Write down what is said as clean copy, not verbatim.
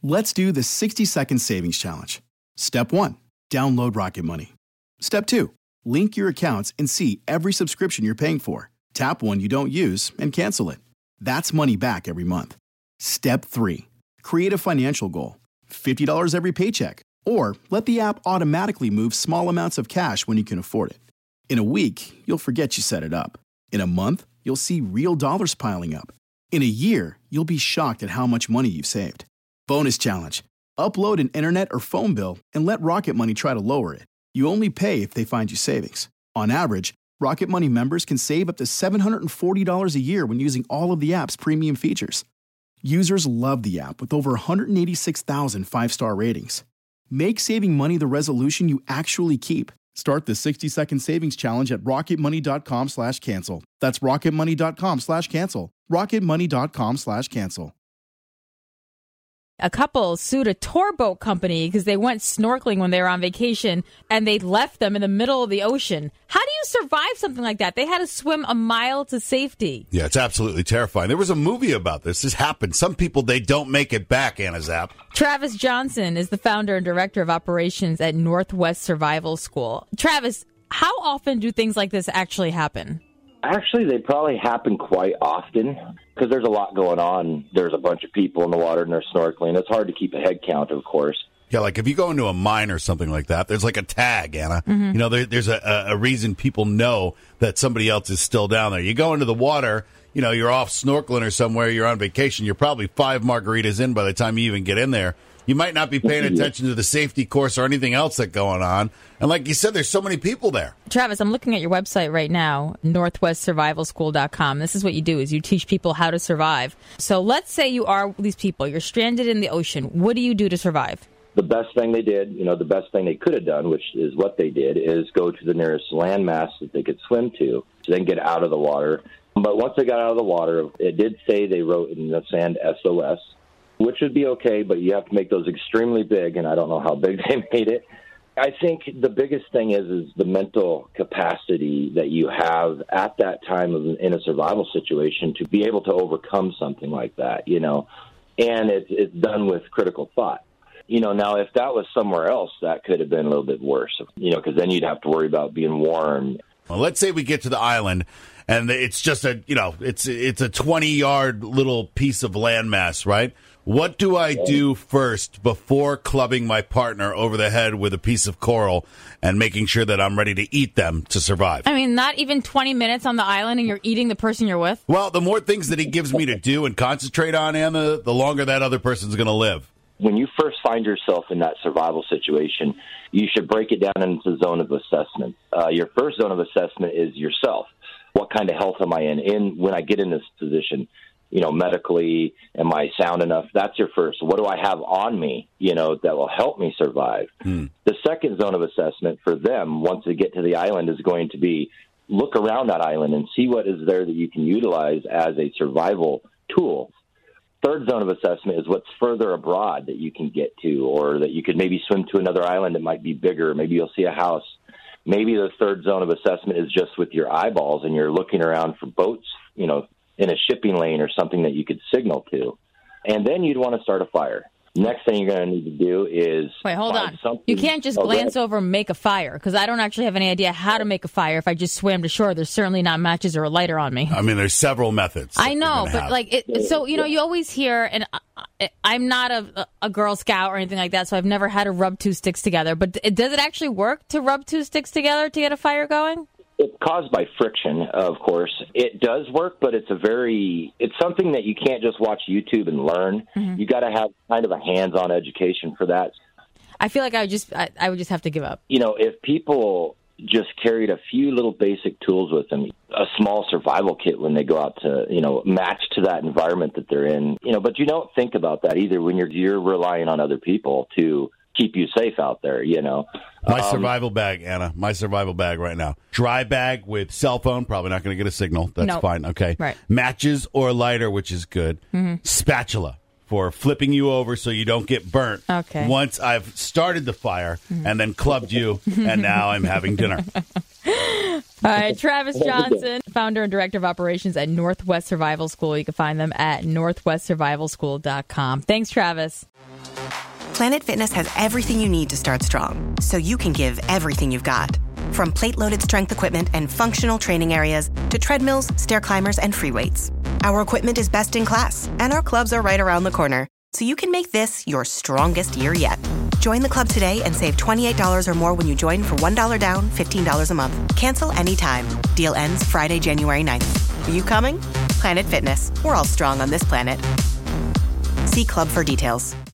Let's do the 60-second savings challenge. Step 1, download Rocket Money. Step 2, link your accounts and see every subscription you're paying for. Tap one you don't use and cancel it. That's money back every month. Step 3, create a financial goal. $50 every paycheck. Or let the app automatically move small amounts of cash when you can afford it. In a week, you'll forget you set it up. In a month, you'll see real dollars piling up. In a year, you'll be shocked at how much money you've saved. Bonus challenge. Upload an internet or phone bill and let Rocket Money try to lower it. You only pay if they find you savings. On average, Rocket Money members can save up to $740 a year when using all of the app's premium features. Users love the app with over 186,000 five-star ratings. Make saving money the resolution you actually keep. Start the 60-second savings challenge at rocketmoney.com/cancel. That's rocketmoney.com/cancel. rocketmoney.com/cancel. A couple sued a tour boat company because they went snorkeling when they were on vacation and they left them in the middle of the ocean. How do you survive something like that? They had to swim a mile to safety. Yeah, it's absolutely terrifying. There was a movie about this. This happened. Some people, they don't make it back, Anna Zapp. Travis Johnson is the founder and director of operations at Northwest Survival School. Travis, how often do things like this actually happen? Actually, they probably happen quite often because there's a lot going on. There's a bunch of people in the water and they're snorkeling. It's hard to keep a head count, of course. Yeah, like if you go into a mine or something like that, there's like a tag, Anna. Mm-hmm. You know, there's a reason people know that somebody else is still down there. You go into the water, you know, you're off snorkeling or somewhere, you're on vacation, you're probably 5 margaritas in by the time you even get in there. You might not be paying attention to the safety course or anything else that's going on. And like you said, there's so many people there. Travis, I'm looking at your website right now, northwestsurvivalschool.com. This is what you do, is you teach people how to survive. So let's say you are these people. You're stranded in the ocean. What do you do to survive? The best thing they did, you know, the best thing they could have done, which is what they did, is go to the nearest landmass that they could swim to, then get out of the water. But once they got out of the water, it did say they wrote in the sand SOS, which would be okay, but you have to make those extremely big, and I don't know how big they made it. I think the biggest thing is the mental capacity that you have at that time in a survival situation to be able to overcome something like that, you know, and it's done with critical thought. You know, now if that was somewhere else, that could have been a little bit worse, you know, because then you'd have to worry about being warm. Well, let's say we get to the island and it's just a 20-yard little piece of landmass, right? What do I do first before clubbing my partner over the head with a piece of coral and making sure that I'm ready to eat them to survive? I mean, not even 20 minutes on the island and you're eating the person you're with? Well, the more things that he gives me to do and concentrate on, Anna, the longer that other person's going to live. When you first find yourself in that survival situation, you should break it down into a zone of assessment. Your first zone of assessment is yourself. What kind of health am I in when I get in this position? You know, medically, am I sound enough? That's your first. What do I have on me, you know, that will help me survive? The second zone of assessment for them, once they get to the island, is going to be look around that island and see what is there that you can utilize as a survival tool. Third zone of assessment is what's further abroad that you can get to, or that you could maybe swim to another island that might be bigger. Maybe you'll see a house. Maybe the third zone of assessment is just with your eyeballs and you're looking around for boats, you know, in a shipping lane or something that you could signal to. And then you'd want to start a fire. Next thing you're going to need to do is... Wait, hold on. You can't just glance over and make a fire, because I don't actually have any idea how to make a fire if I just swam to shore. There's certainly not matches or a lighter on me. I mean, there's several methods. I know, but so, you know, you always hear, and I'm not a Girl Scout or anything like that, so I've never had to rub two sticks together. But does it actually work to rub two sticks together to get a fire going? It's caused by friction, of course. It does work, but it's something that you can't just watch YouTube and learn. Mm-hmm. You got to have kind of a hands-on education for that. I feel like I would just have to give up. You know, if people just carried a few little basic tools with them, a small survival kit when they go out to, you know, match to that environment that they're in, you know, but you don't think about that either when you're relying on other people to keep you safe out there, you know. My survival bag, Anna, my survival bag right now. Dry bag with cell phone, probably not going to get a signal. That's fine. Okay. Right. Matches or lighter, which is good. Mm-hmm. Spatula for flipping you over so you don't get burnt. Okay. Once I've started the fire and then clubbed you, and now I'm having dinner. All right, Travis Johnson, founder and director of operations at Northwest Survival School. You can find them at northwestsurvivalschool.com. Thanks, Travis. Planet Fitness has everything you need to start strong, so you can give everything you've got. From plate-loaded strength equipment and functional training areas to treadmills, stair climbers, and free weights. Our equipment is best in class, and our clubs are right around the corner, so you can make this your strongest year yet. Join the club today and save $28 or more when you join for $1 down, $15 a month. Cancel anytime. Deal ends Friday, January 9th. Are you coming? Planet Fitness. We're all strong on this planet. See club for details.